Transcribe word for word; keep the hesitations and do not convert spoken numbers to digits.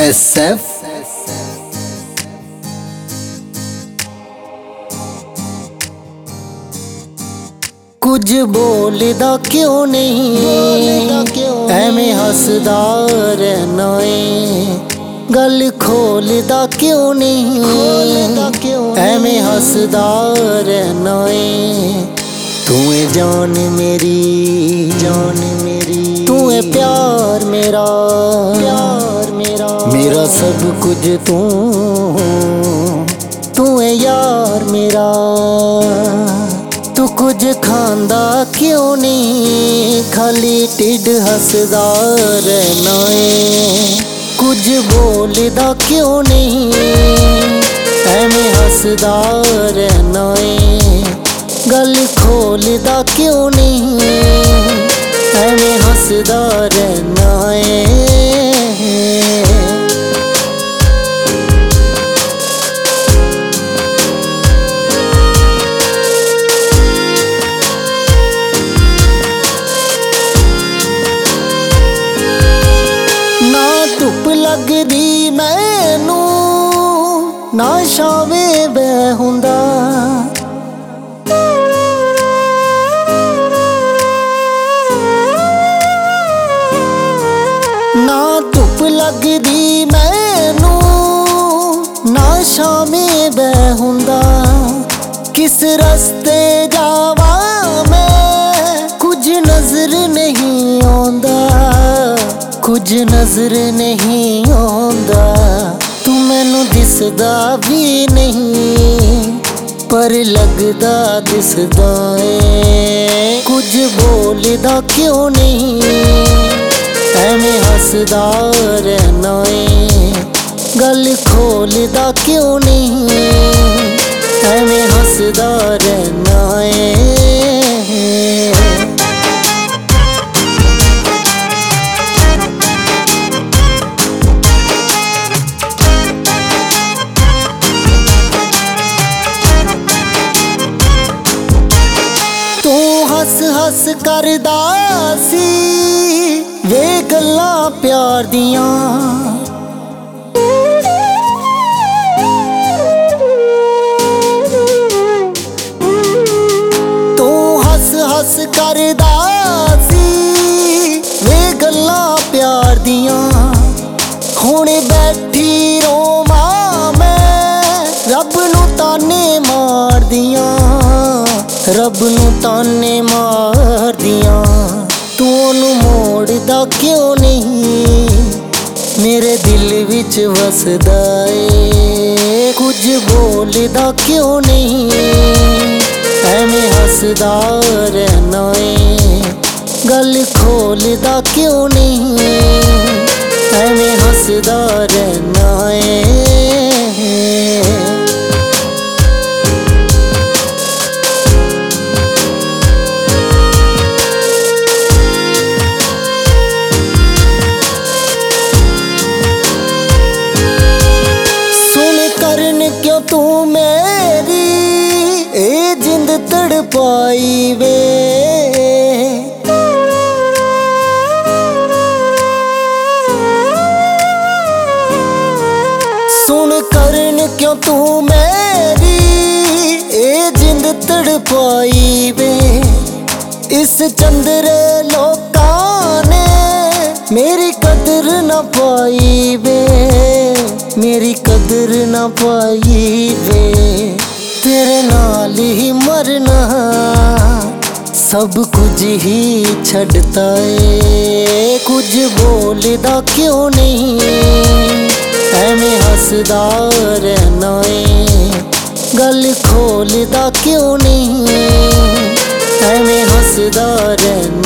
S F कुछ बोलदा क्यों नहीं एवें हसदा रहना है गल खोलदा क्यों नहीं एवें हसदा रहना है। तू है जान मेरी जान मेरी तू है प्यार मेरा प्यार मेरा मेरा सब कुछ तू तू है यार मेरा। तू कुछ खांदा क्यों नहीं खाली टिड हसदा रहना है। कुछ बोलदा क्यों नहीं एवें हसदा रहना है गल खोलदा क्यों नहीं एवें हसदा रहना है। लगदी मैनू ना शावे बह हुंदा ना धुप लगदी मैनू ना शावे बह हुंदा। किस रस्ते जावा मैं कुछ नजर नहीं आंदा कुछ नजर नहीं आंदा। तू मैनू दिसदा भी नहीं पर लगदा दिसदा है। कुछ बोलदा क्यों नहीं एवें हसदा रहना है गल खोलदा क्यों नहीं एवें हसदा रहना है। हस हस करदा सी वे गल्लां प्यार दियां तू हस हस करदा सी वे गल्लां प्यार दियां। हुण बैठी रोवां मैं रब नू ताने मार दियां रब नू ताने मार दियां। तू ओनू मोड़दा क्यों नहीं मेरे दिल विच वसदा ए। कुछ बोलदा क्यों नहीं एवें हसदा रहना है गल खोलदा क्यों नहीं एवें हसदा रहना है। क्यों तू मेरी ए जिंद तड़पाई वे सुन करन क्यों तू मेरी ए जिंद तड़पाई वे। इस चंद्रे लोकां ने मेरी कदर न पाई वे मेरी कदर न पाई वे। तेरे नाल ही मरना सब कुछ ही छड़ता है। कुछ बोलदा क्यों नहीं एवें हसदा रहना है गल खोलदा क्यों नहीं एवें हसदा रहना।